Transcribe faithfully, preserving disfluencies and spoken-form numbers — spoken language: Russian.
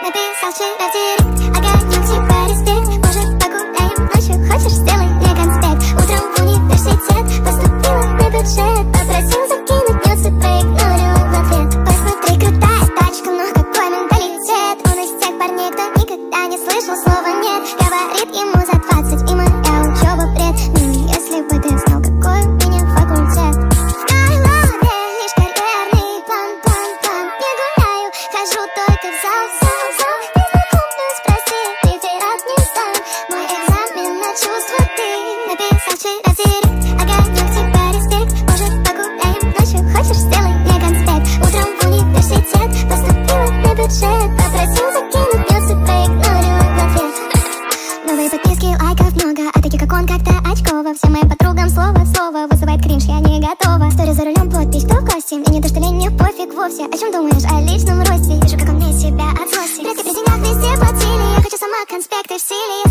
Написал вчера директ, огонек типа респект. Может, погуляем ночью, хочешь, сделай мне конспект. Утром в университет поступила на бюджет. Попросил закинуть нюцы, проигнорил в ответ. Ой, смотри, крутая тачка, но какой менталитет. Он из тех парней, кто никогда не слышал слова нет. Говорит ему за двадцать, и моя учеба бред. Ну, если бы ты знал, какой у меня факультет. В голове лишь карьерный план, план, план. Не гуляю, хожу только в зал, зал, зал. Незнакомую спроси, реферат не сдам. Мой экзамен на чувства ты. Написал вчера директ, огонек типа респект. Может, погуляем ночью, хочешь, сделай мне конспект. Утром в университет поступила на бюджет. Попросил закинуть нюцы, проигнорила в ответ. Новые подписки, лайков много, а таких как он как-то очково. Всем моим подругам слово в слово вызывает кринж, я не готова. Стори за рулем, подпись, кто в гости. Мне не то, что лень, мне пофиг вовсе. О чем думаешь? О личном росте. Вижу, как он мне себя от злости. Редко при деньгах везде платили. Я хочу сама конспекты в силе.